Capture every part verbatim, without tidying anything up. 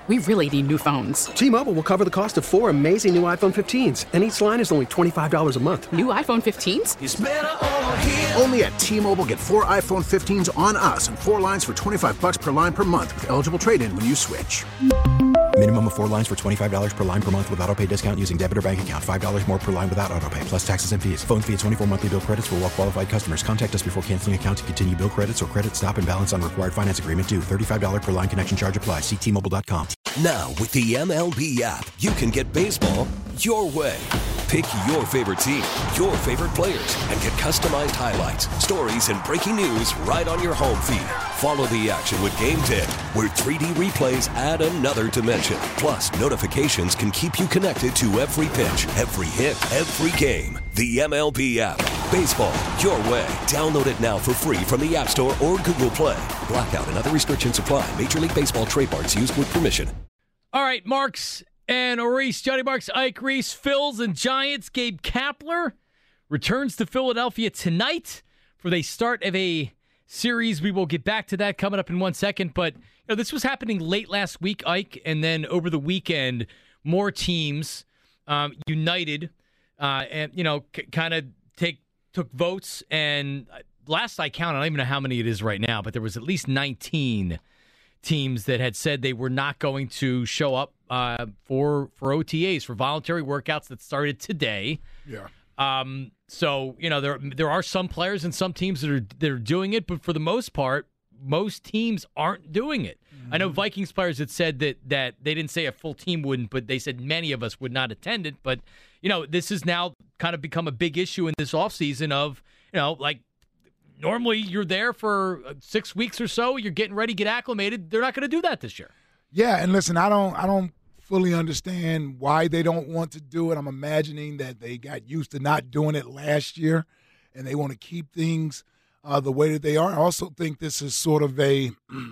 we really need new phones. T-Mobile will cover the cost of four amazing new iPhone fifteens, and each line is only twenty-five dollars a month. New iPhone fifteens? It's better over here. Only at T-Mobile, get four iPhone fifteens on us and four lines for twenty-five dollars per line per month with eligible trade-in when you switch. Minimum of four lines for twenty-five dollars per line per month with autopay discount using debit or bank account. five dollars more per line without autopay, plus taxes and fees. Phone fee at twenty-four monthly bill credits for well-qualified customers. Contact us before canceling account to continue bill credits or credit stop and balance on required finance agreement due. thirty-five dollars per line connection charge applies. See T Mobile dot com. Now, with the M L B app, you can get baseball your way. Pick your favorite team, your favorite players, and get customized highlights, stories, and breaking news right on your home feed. Follow the action with Game Day, where three D replays add another dimension. Plus, notifications can keep you connected to every pitch, every hit, every game. The M L B app. Baseball your way. Download it now for free from the App Store or Google Play. Blackout and other restrictions apply. Major League Baseball trademarks used with permission. All right, Marks and Reese, Johnny Marks, Ike Reese, Phils and Giants. Gabe Kapler returns to Philadelphia tonight for the start of a series. We will get back to that coming up in one second. But you know, this was happening late last week, Ike, and then over the weekend, more teams um, united uh, and you know c- kind of take took votes. And last I counted, I don't even know how many it is right now, but there was at least nineteen teams that had said they were not going to show up uh, for for O T As, for voluntary workouts that started today. Yeah. Um. So you know there there are some players and some teams that are that are doing it, but for the most part, most teams aren't doing it. Mm-hmm. I know Vikings players had said that that they didn't say a full team wouldn't, but they said many of us would not attend it. But you know this has now kind of become a big issue in this offseason of you know like. Normally, you're there for six weeks or so. You're getting ready, get acclimated. They're not going to do that this year. Yeah, and listen, I don't, I don't fully understand why they don't want to do it. I'm imagining that they got used to not doing it last year, and they want to keep things uh, the way that they are. I also think this is sort of a,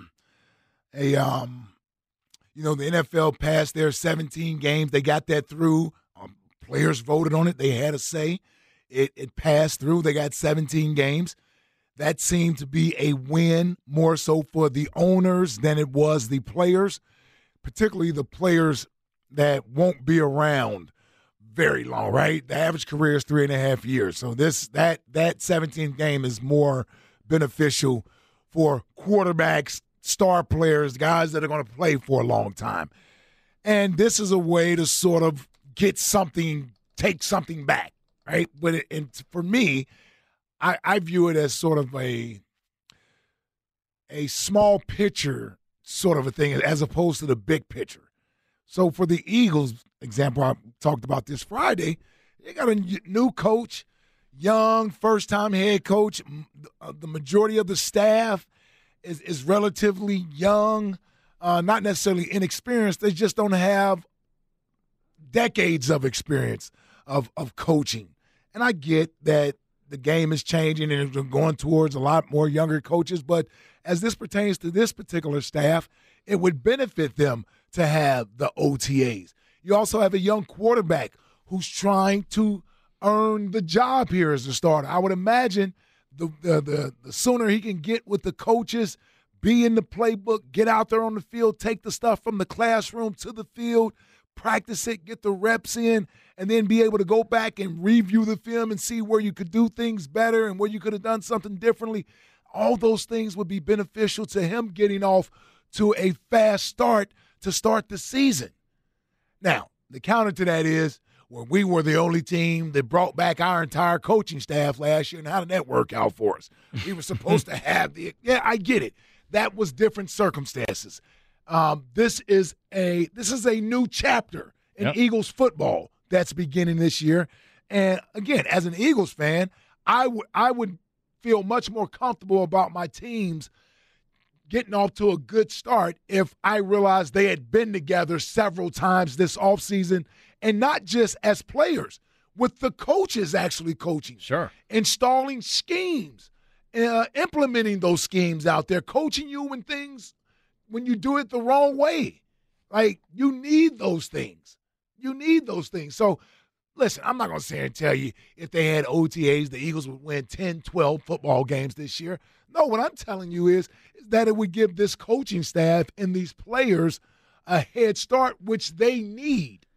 a, um, you know, the N F L passed their seventeen games. They got that through. Um, players voted on it. They had a say. It, it passed through. They got seventeen games. That seemed to be a win more so for the owners than it was the players, particularly the players that won't be around very long, right? The average career is three and a half years. So this that that seventeenth game is more beneficial for quarterbacks, star players, guys that are going to play for a long time. And this is a way to sort of get something, take something back, right? But it, and for me, I, I view it as sort of a a small picture sort of a thing as opposed to the big picture. So for the Eagles, example, I talked about this Friday, they got a new coach, young, first-time head coach. The majority of the staff is, is relatively young, uh, not necessarily inexperienced. They just don't have decades of experience of, of coaching. And I get that the game is changing and it's going towards a lot more younger coaches. But as this pertains to this particular staff, it would benefit them to have the O T As. You also have a young quarterback who's trying to earn the job here as a starter. I would imagine the the the, the sooner he can get with the coaches, be in the playbook, get out there on the field, take the stuff from the classroom to the field, practice it, get the reps in, and then be able to go back and review the film and see where you could do things better and where you could have done something differently. All those things would be beneficial to him getting off to a fast start to start the season. Now, the counter to that is, well, we were the only team that brought back our entire coaching staff last year, and how did that work out for us? We were supposed to have the – yeah, I get it. That was different circumstances. Um, this is a this is a new chapter in yep. Eagles football that's beginning this year. And, again, as an Eagles fan, I, w- I would feel much more comfortable about my teams getting off to a good start if I realized they had been together several times this offseason, and not just as players, with the coaches actually coaching. Sure. Installing schemes, uh, implementing those schemes out there, coaching you when things, when you do it the wrong way. Like, you need those things. You need those things. So, listen, I'm not going to sit here and tell you if they had O T As, the Eagles would win ten, twelve football games this year. No, what I'm telling you is, is that it would give this coaching staff and these players a head start, which they need.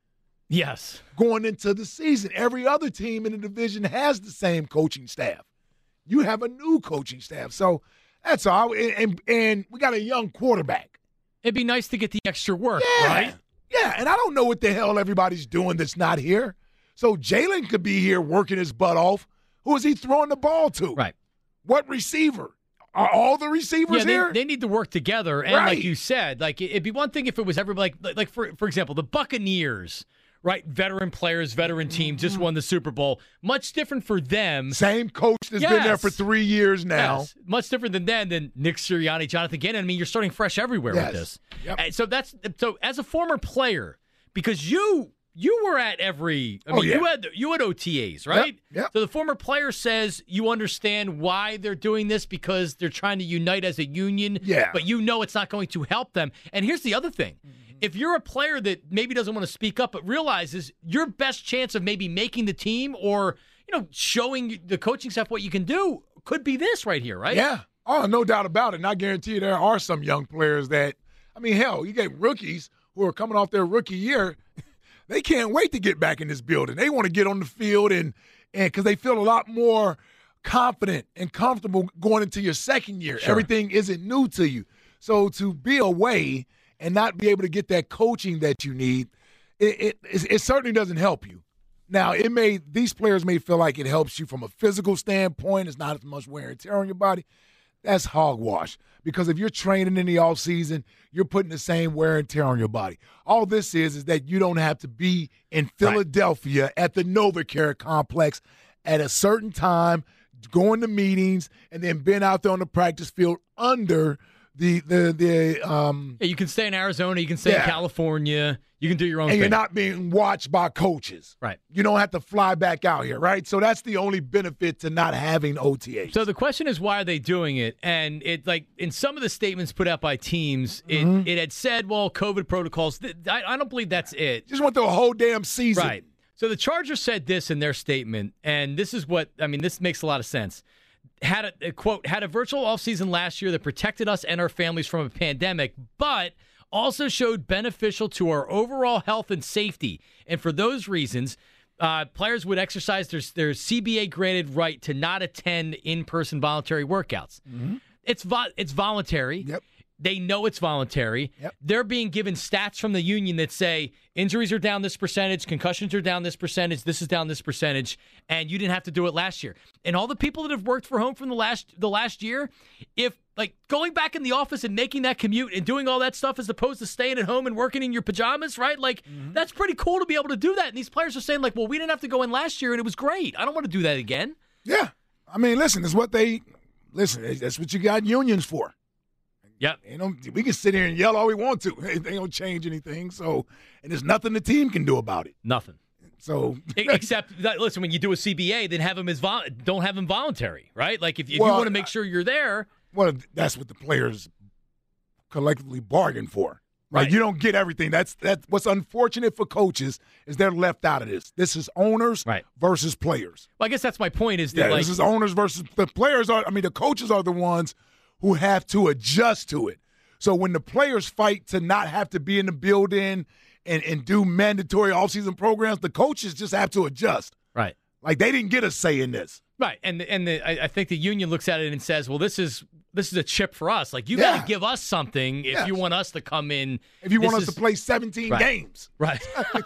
Yes. Going into the season, every other team in the division has the same coaching staff. You have a new coaching staff. So that's all. And, and, and we got a young quarterback. It'd be nice to get the extra work, yeah. right? Yeah, and I don't know what the hell everybody's doing that's not here. So Jalen could be here working his butt off. Who is he throwing the ball to? Right. What receiver? Are all the receivers yeah, they, here? They need to work together. And right. like you said, like it'd be one thing if it was everybody, like, like for, for example, the Buccaneers, right? Veteran players, veteran team, just won the Super Bowl. Much different for them. Same coach that's yes. been there for three years now. Yes. Much different than then than Nick Sirianni, Jonathan Gannon. I mean, you're starting fresh everywhere yes. with this. Yep. And so that's so as a former player, because you you were at every I mean oh, yeah. you had you had O T As, right? Yep. Yep. So the former player says you understand why they're doing this because they're trying to unite as a union. Yeah. But you know it's not going to help them. And here's the other thing. If you're a player that maybe doesn't want to speak up but realizes your best chance of maybe making the team or, you know, showing the coaching staff what you can do could be this right here, right? Yeah. Oh, no doubt about it. And I guarantee you there are some young players that, I mean, hell, you get rookies who are coming off their rookie year. They can't wait to get back in this building. They want to get on the field and and because they feel a lot more confident and comfortable going into your second year. Sure. Everything isn't new to you. So to be away and not be able to get that coaching that you need, it, it, it, it certainly doesn't help you. Now, it may these players may feel like it helps you from a physical standpoint. It's not as much wear and tear on your body. That's hogwash. Because if you're training in the offseason, you're putting the same wear and tear on your body. All this is is that you don't have to be in Philadelphia right. at the NovaCare complex at a certain time, going to meetings, and then being out there on the practice field under the the the um yeah, you can stay in Arizona, you can stay yeah. in California, you can do your own and thing. You're not being watched by coaches. Right. You don't have to fly back out here, right? So that's the only benefit to not having O T As. So the question is, why are they doing it? And it like in some of the statements put out by teams, it, Mm-hmm. it had said, well, COVID protocols. I, I don't believe that's it. Just went through a whole damn season. Right. So the Chargers said this in their statement, and this is what, I mean, this makes a lot of sense. Had a, a quote, had a virtual offseason last year that protected us and our families from a pandemic, but also showed beneficial to our overall health and safety. And for those reasons, uh, players would exercise their, their C B A-granted right to not attend in-person voluntary workouts. Mm-hmm. It's vo- it's voluntary. Yep. They know it's voluntary. Yep. They're being given stats from the union that say injuries are down this percentage, concussions are down this percentage, this is down this percentage, and you didn't have to do it last year. And all the people that have worked for home from the last the last year, if like going back in the office and making that commute and doing all that stuff as opposed to staying at home and working in your pajamas, right? Like mm-hmm. that's pretty cool to be able to do that. And these players are saying like, well, we didn't have to go in last year and it was great. I don't want to do that again. Yeah. I mean, listen, it's what they listen, that's what you got unions for. Yep. You know, we can sit here and yell all we want to. They don't change anything. So, and there's nothing the team can do about it. Nothing. So, except that, listen, when you do a C B A, then have them as vol- don't have them voluntary, right? Like if, if well, you want to make sure you're there. Well, that's what the players collectively bargain for. Right? Right. You don't get everything. That's that's what's unfortunate for coaches is they're left out of this. This is owners right. versus players. Well, I guess that's my point. Is that yeah, like this is owners versus the players are. I mean, the coaches are the ones who have to adjust to it. So when the players fight to not have to be in the building and, and do mandatory offseason programs, the coaches just have to adjust. Right. Like they didn't get a say in this. Right. And and the, I, I think the union looks at it and says, well, this is this is a chip for us. Like you yeah. got to give us something if yes. you want us to come in. If you want us is... to play seventeen right. games. Right.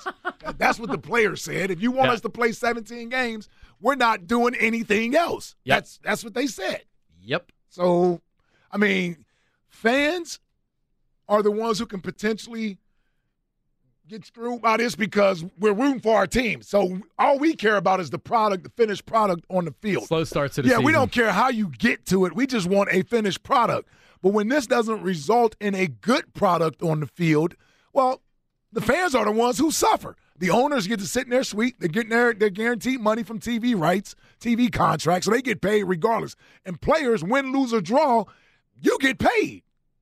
That's what the players said. If you want yeah. us to play seventeen games, we're not doing anything else. Yep. That's that's what they said. Yep. So, I mean, fans are the ones who can potentially get screwed by this because we're rooting for our team. So all we care about is the product, the finished product on the field. Slow starts to the yeah, season. we don't care how you get to it. We just want a finished product. But when this doesn't result in a good product on the field, well, the fans are the ones who suffer. The owners get to sit in their suite. They're getting their, their guaranteed money from T V rights, T V contracts, so they get paid regardless. And players, win, lose, or draw, you get paid.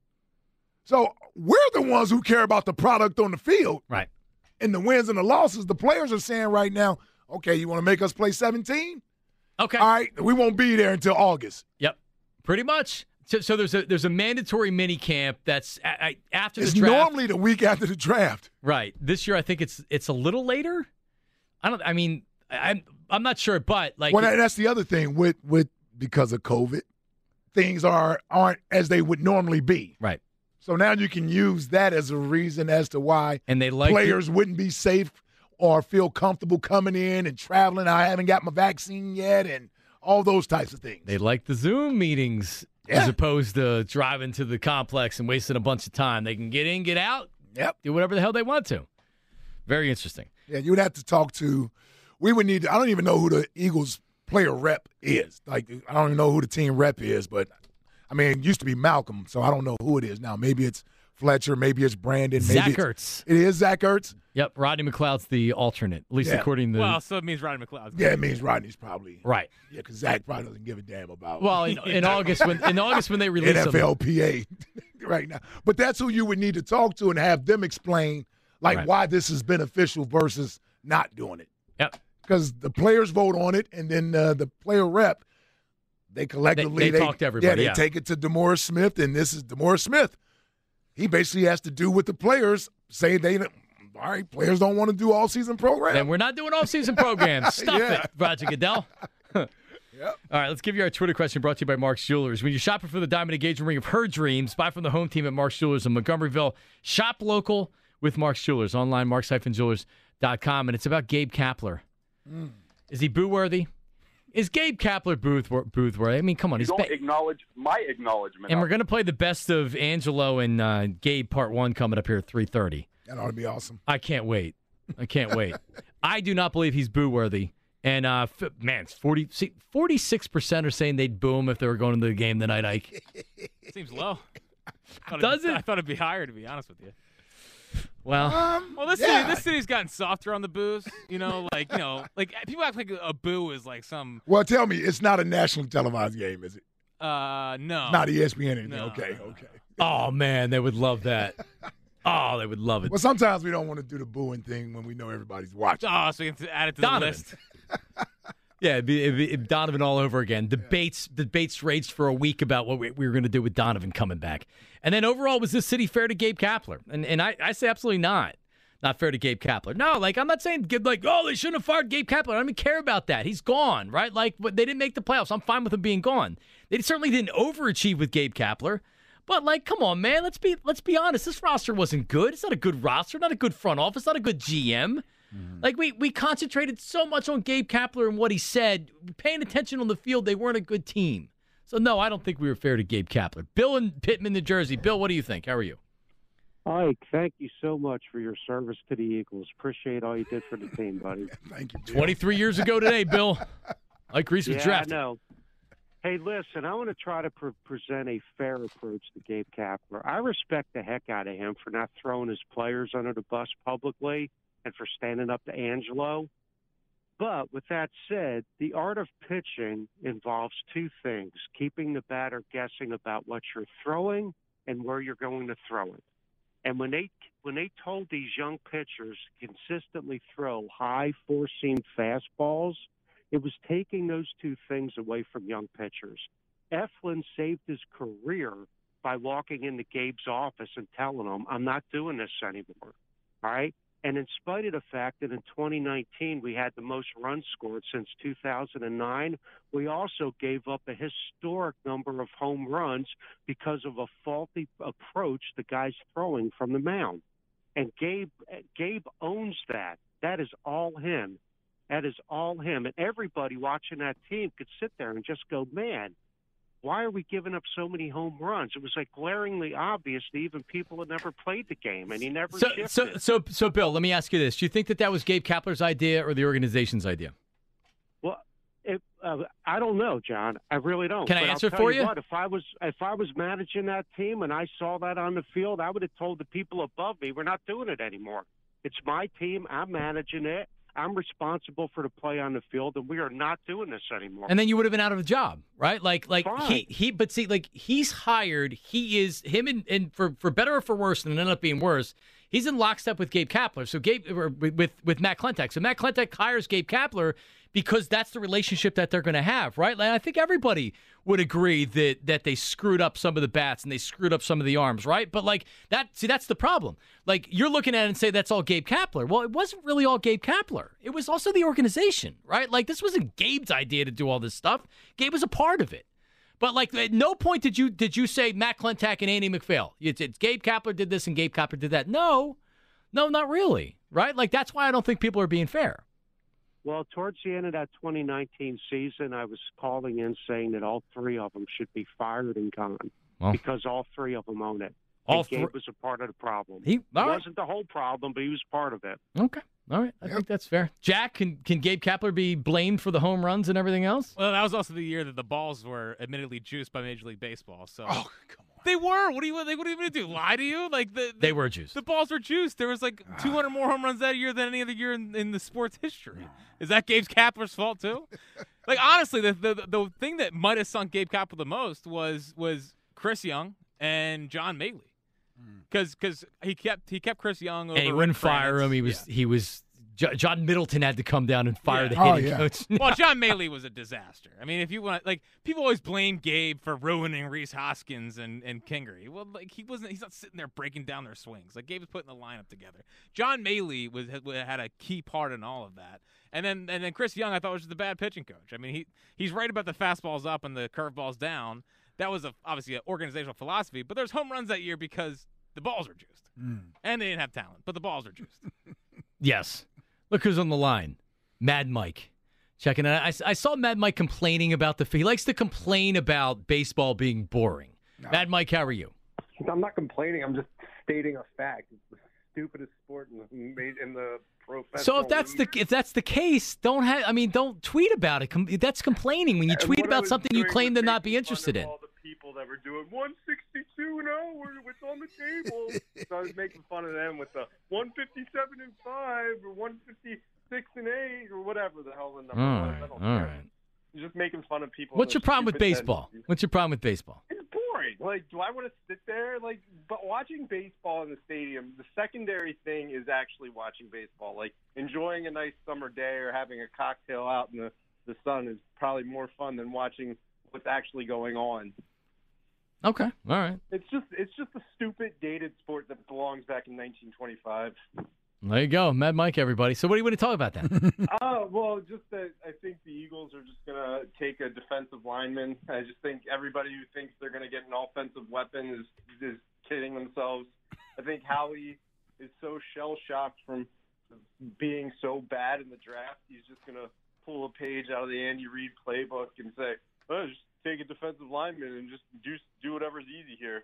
So we're the ones who care about the product on the field. Right. And the wins and the losses, the players are saying right now, okay, you want to make us play seventeen? Okay. All right, we won't be there until August. Yep. Pretty much. So, so there's a there's a mandatory mini camp that's a, a, after It's the draft. normally the week after the draft. Right. This year, I think it's it's a little later. I don't. I mean, I'm I'm not sure, but like, Well, that- that's the other thing with with because of COVID, things are aren't as they would normally be. right. So now you can use that as a reason as to why And they like players wouldn't be safe or feel comfortable coming in and traveling. I haven't got my vaccine yet, and all those types of things. They like the Zoom meetings Yeah. as opposed to driving to the complex and wasting a bunch of time. They can get in, get out, Yep. do whatever the hell they want to. Very interesting. Yeah, you would have to talk to. We would need. To, I don't even know who the Eagles player rep is. Like, I don't even know who the team rep is. But I mean, it used to be Malcolm, so I don't know who it is now. Maybe it's Fletcher. Maybe it's Brandon. Maybe Zach it's, Ertz. It is Zach Ertz. Yep, Rodney McLeod's the alternate, at least Yeah. according to. Well, so it means Rodney McLeod. Yeah, it means Rodney's probably right. Yeah, because Zach probably doesn't give a damn about. Well, in, in August when in August when they release N F L P A right now. But that's who you would need to talk to and have them explain like Right. why this is beneficial versus not doing it. Yep. Because the players vote on it, and then uh, the player rep, they collectively They- they talk to everybody, Yeah, they yeah. take it to DeMaurice Smith, and this is DeMaurice Smith. He basically has to do what the players say. They all right, players don't want to do all season program. And we're not doing all-season programs. Stop Yeah. it, Roger Goodell. Yep. All right, let's give you our Twitter question brought to you by Mark's Jewelers. When you're shopping for the diamond engagement ring of her dreams, buy from the home team at Mark's Jewelers in Montgomeryville. Shop local with Mark's Jewelers. Online, marks jewelers dot com. And it's about Gabe Kapler. Mm. Is he boo-worthy? Is Gabe Kapler booth booth-worthy? I mean, come on. You He's don't ba- acknowledge my acknowledgement. and of we're going to play the best of Angelo and uh, Gabe part one coming up here at three thirty. That ought to be awesome. I can't wait. I can't wait. I do not believe he's boo-worthy. And, uh, f- man, it's forty, see, forty-six percent are saying they'd boo him if they were going to the game tonight, Ike. Seems low. I thought Does it'd be- it? I thought it'd be higher, to be honest with you. Well, Um, Well, this yeah. city, this city's gotten softer on the boos. You know, like you know, like people act like a boo is like some. Well, tell me, it's not a nationally televised game, is it? Uh, no. Not E S P N anything. No. Okay, okay. oh, man, they would love that. Oh, they would love it. Well, sometimes we don't want to do the booing thing when we know everybody's watching. Oh, so you can add it to Donovan. the list. Yeah, it'd be, it'd be it'd be Donovan all over again. Debates debates raged for a week about what we, we were going to do with Donovan coming back. And then overall, was this city fair to Gabe Kapler? And and I, I say absolutely not. Not fair to Gabe Kapler. No, like, I'm not saying, give like, oh, they shouldn't have fired Gabe Kapler. I don't even care about that. He's gone, right? Like, but they didn't make the playoffs. I'm fine with him being gone. They certainly didn't overachieve with Gabe Kapler. But, like, come on, man. Let's be let's be honest. This roster wasn't good. It's not a good roster, not a good front office, not a good G M. Mm. Like, we, we concentrated so much on Gabe Kapler and what he said. Paying attention on the field, they weren't a good team. So, no, I don't think we were fair to Gabe Kapler. Bill in Pittman, New Jersey. Bill, what do you think? How are you? Ike, thank you so much for your service to the Eagles. Appreciate all you did for the team, buddy. Thank you, Bill. twenty-three years ago today, Bill. Ike Reese was yeah, drafted. I know. Hey, listen, I want to try to pre- present a fair approach to Gabe Kapler. I respect the heck out of him for not throwing his players under the bus publicly and for standing up to Angelo. But with that said, the art of pitching involves two things, keeping the batter guessing about what you're throwing and where you're going to throw it. And when they when they told these young pitchers to consistently throw high four-seam fastballs, it was taking those two things away from young pitchers. Eflin saved his career by walking into Gabe's office and telling him, I'm not doing this anymore. All right? And in spite of the fact that in twenty nineteen we had the most runs scored since two thousand nine, we also gave up a historic number of home runs because of a faulty approach the guys throwing from the mound. And Gabe Gabe owns that. That is all him. That is all him. And everybody watching that team could sit there and just go, man, why are we giving up so many home runs? It was like glaringly obvious to even people that never played the game, and he never So, shifted. so, so, so, Bill, let me ask you this: do you think that that was Gabe Kapler's idea or the organization's idea? Well, it, uh, I don't know, John. I really don't. Can I But answer I'll it tell for you? What, if I was if I was managing that team and I saw that on the field, I would have told the people above me, we're not doing it anymore. It's my team. I'm managing it. I'm responsible for the play on the field, and we are not doing this anymore. And then you would have been out of a job, right? Like, like Fine. he, he, but see, like he's hired. He is him, and, and for for better or for worse, and it ended up being worse. he's in lockstep with Gabe Kapler. So Gabe or with with Matt Klentak. So Matt Klentak hires Gabe Kapler because that's the relationship that they're going to have, right? Like, I think everybody would agree that that they screwed up some of the bats and they screwed up some of the arms, right? But like that, see, that's the problem. Like you're looking at it and say that's all Gabe Kapler. Well, it wasn't really all Gabe Kapler. It was also the organization, right? Like this wasn't Gabe's idea to do all this stuff. Gabe was a part of it. But like at no point did you did you say Matt Klentak and Andy McPhail. It's, it's Gabe Kapler did this and Gabe Kapler did that. No, no, not really, right? Like that's why I don't think people are being fair. Well, towards the end of that twenty nineteen season, I was calling in saying that all three of them should be fired and gone well, because all three of them own it. All and Gabe th- was a part of the problem. He, He right. wasn't the whole problem, but he was part of it. Okay. All right. I Yep. think that's fair. Jack, can, can Gabe Kapler be blamed for the home runs and everything else? Well, that was also the year that the balls were admittedly juiced by Major League Baseball. So Oh, come on. they were. What do you? They what are you going to do? Lie to you? Like the, the They were juiced. The balls were juiced. There was like two hundred more home runs that year than any other year in, in the sports history. Is that Gabe Kapler's fault too? Like honestly, the, the the thing that might have sunk Gabe Kapler the most was was Chris Young and John Maley. Because because he kept he kept Chris Young over. And he Rick wouldn't fire Franitz. him. He was Yeah. he was Jo- John Middleton had to come down and fire Yeah. the Oh, hitting yeah. coach. Well, John Maley was a disaster. I mean, if you want, like, people always blame Gabe for ruining Reese Hoskins and, and Kingery. Well, like, he wasn't. He's not sitting there breaking down their swings. Like, Gabe was putting the lineup together. John Maley was had a key part in all of that. And then and then Chris Young, I thought was just a bad pitching coach. I mean, he he's right about the fastballs up and the curveballs down. That was a, obviously an organizational philosophy. But there's home runs that year because the balls were juiced, Mm. and they didn't have talent, but the balls were juiced. Yes. Look who's on the line. Mad Mike. Checking it out. I, I saw Mad Mike complaining about the – he likes to complain about baseball being boring. No. Mad Mike, how are you? I'm not complaining. I'm just stating a fact. It's the stupidest sport in the, in the professional. So if that's the league. if that's the case, don't have – I mean, don't tweet about it. Com- that's complaining when you And tweet what I about was something you doing claim was to not be making interested fun in. of all the people that were doing one sixty-two and oh, what's on the table. So I was making fun of them with the one fifty-seven and five or one fifty-six and eight or whatever the hell the number All was. right, I don't all care. right. You're just making fun of people. What's and your problem with stupid baseball? tendencies. What's your problem with baseball? It's boring. Like, do I want to sit there? Like, but watching baseball in the stadium, the secondary thing is actually watching baseball. Like, enjoying a nice summer day or having a cocktail out in the, the sun is probably more fun than watching what's actually going on. Okay, all right. It's just it's just a stupid, dated sport that belongs back in nineteen twenty-five. There you go. Mad Mike, everybody. So what do you want to talk about then? Oh, well, just that I think the Eagles are just going to take a defensive lineman. I just think everybody who thinks they're going to get an offensive weapon is is kidding themselves. I think Howie is so shell-shocked from being so bad in the draft, he's just going to pull a page out of the Andy Reid playbook and say, oh, just take a defensive lineman and just do do whatever's easy here.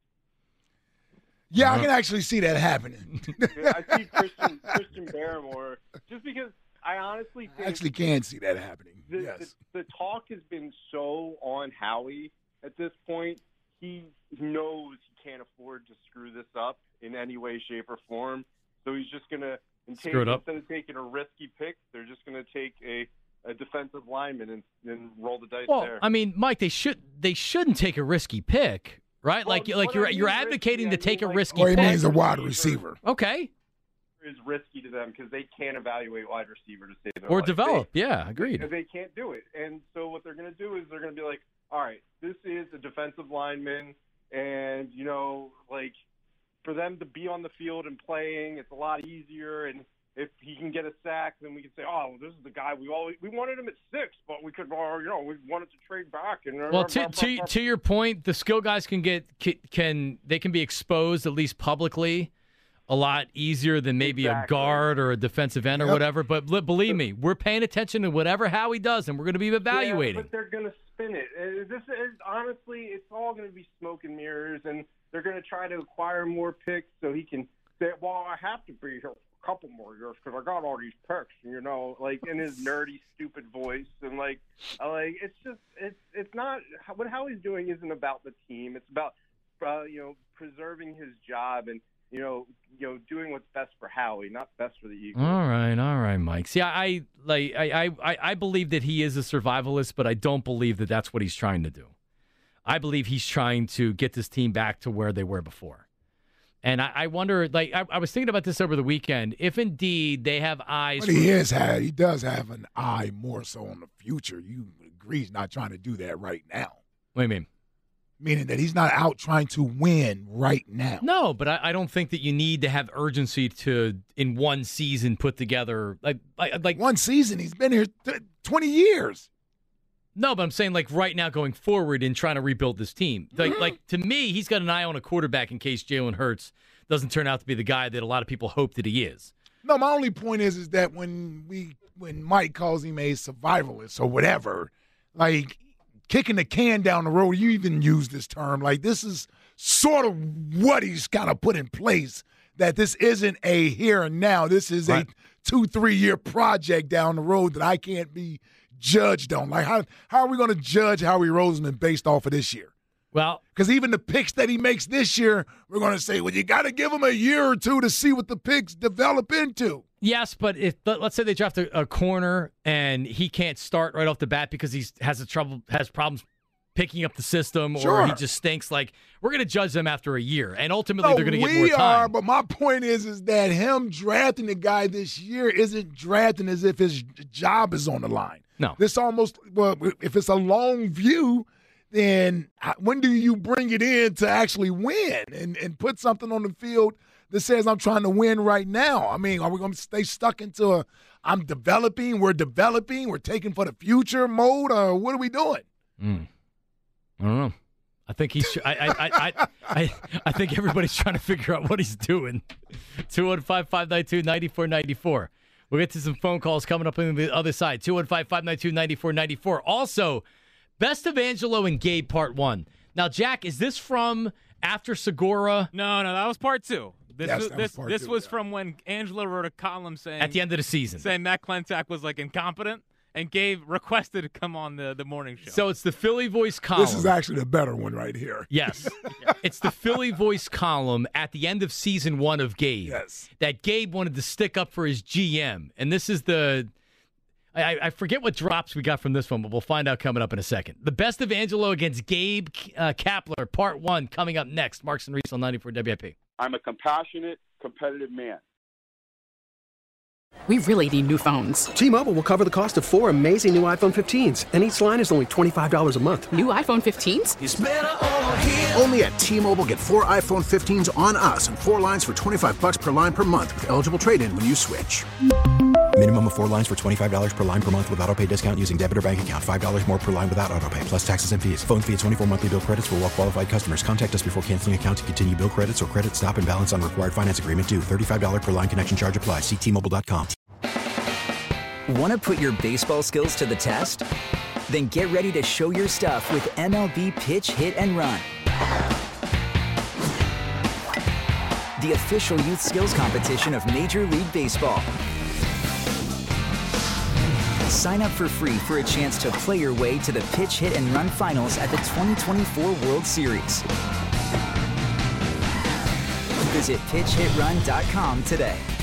Yeah, I can actually see that happening. Yeah, I see Christian Christian Barrymore just because I honestly I think actually can see that happening. the, Yes. the, the talk has been so on Howie at this point. He knows he can't afford to screw this up in any way, shape, or form. So he's just going to Screw it up. instead of taking a risky pick, they're just going to take a, a defensive lineman and, and roll the dice Well, there. I mean, Mike, they should they shouldn't take a risky pick, right? Well, like like what you're I mean you're risky, advocating I to mean, take a like, risky Or he pick. means a wide receiver. receiver. Okay. Is risky to them because they can't evaluate wide receiver to save their Or life. develop. They, Yeah, agreed. Because they can't do it. And so what they're going to do is they're going to be like, all right, this is a defensive lineman, and, you know, like, for them to be on the field and playing, it's a lot easier. And if he can get a sack, then we can say, oh, this is the guy we always we wanted him at six, but we could, uh, you know, we wanted to trade back. And Well, to, to to your point, the skill guys can get can they can be exposed at least publicly a lot easier than maybe Exactly. a guard or a defensive end or Yep. whatever. But li- believe me, we're paying attention to whatever Howie does, and we're going to be evaluating. Yeah, but they're going to spin it. Uh, This is honestly, it's all going to be smoke and mirrors, and they're going to try to acquire more picks so he can say, "Well, I have to be here for a couple more years because I got all these picks." And, you know, like in his nerdy, stupid voice, and like, I like it's just it's it's not what Howie's doing isn't about the team. It's about uh, you know preserving his job and. You know, you know, doing what's best for Howie, not best for the Eagles. All right, all right, Mike. See, I I like I, I I believe that he is a survivalist, but I don't believe that that's what he's trying to do. I believe he's trying to get this team back to where they were before. And I, I wonder, like, I, I was thinking about this over the weekend. If indeed they have eyes. But he is had, he does have an eye more so on the future. You agree he's not trying to do that right now. What do you mean? Meaning that he's not out trying to win right now. No, but I, I don't think that you need to have urgency to, in one season, put together like like, like one season. He's been here th- twenty years. No, but I'm saying like right now going forward in trying to rebuild this team. Like, mm-hmm. like to me, he's got an eye on a quarterback in case Jalen Hurts doesn't turn out to be the guy that a lot of people hope that he is. No, my only point is is that when we when Mike calls him a survivalist or whatever, like kicking the can down the road, you even use this term. Like this is sort of what he's kind of put in place. That this isn't a here and now. This is right. a two, three year project down the road that I can't be judged on. Like how how are we going to judge Howie Roseman based off of this year? Well, because even the picks that he makes this year, we're going to say, well, you got to give him a year or two to see what the picks develop into. Yes, but if let's say they draft a, a corner and he can't start right off the bat because he has a trouble has problems picking up the system, sure. or he just stinks. Like we're going to judge them after a year, and ultimately no, they're going to get we more time. are, but my point is, is that him drafting the guy this year isn't drafting as if his job is on the line. No, this almost well, if it's a long view, then when do you bring it in to actually win and and put something on the field that says I'm trying to win right now? I mean, are we going to stay stuck into a I'm developing, we're developing, we're taking for the future mode, or what are we doing? Mm. I don't know. I think he's. I, I, I, I, I think everybody's trying to figure out what he's doing. two one five, five nine two, nine four nine four. We'll get to some phone calls coming up on the other side. two one five, five nine two, nine four nine four. Also, Best of Angelo and Gabe Part One. Now, Jack, is this from after Segura? No, no, that was Part Two. This yes, was that this was part this two, was yeah. from when Angelo wrote a column saying at the end of the season, saying Matt Klentak was like incompetent. And Gabe requested to come on the, the morning show. So it's the Philly Voice column. This is actually the better one right here. Yes. It's the Philly Voice column at the end of season one of Gabe. Yes. That Gabe wanted to stick up for his G M. And this is the – I I forget what drops we got from this one, but we'll find out coming up in a second. The Best of Angelo against Gabe uh, Kapler, part one, coming up next. Marks and Reese on ninety-four W I P. I'm a compassionate, competitive man. We really need new phones. T-Mobile will cover the cost of four amazing new iPhone fifteens, and each line is only twenty-five dollars a month. New iPhone fifteens? It's better over here. Only at T-Mobile, get four iPhone fifteens on us and four lines for twenty-five dollars per line per month with eligible trade-in when you switch. Minimum of four lines for twenty-five dollars per line per month with autopay discount using debit or bank account. five dollars more per line without autopay, plus taxes and fees. Phone fee at twenty-four monthly bill credits for well-qualified customers. Contact us before canceling account to continue bill credits or credit stop and balance on required finance agreement due. thirty-five dollars per line connection charge applies. See T Mobile dot com. Want to put your baseball skills to the test? Then get ready to show your stuff with M L B Pitch Hit and Run. The official youth skills competition of Major League Baseball. Sign up for free for a chance to play your way to the Pitch Hit and Run finals at the twenty twenty-four World Series. Visit pitch hit run dot com today.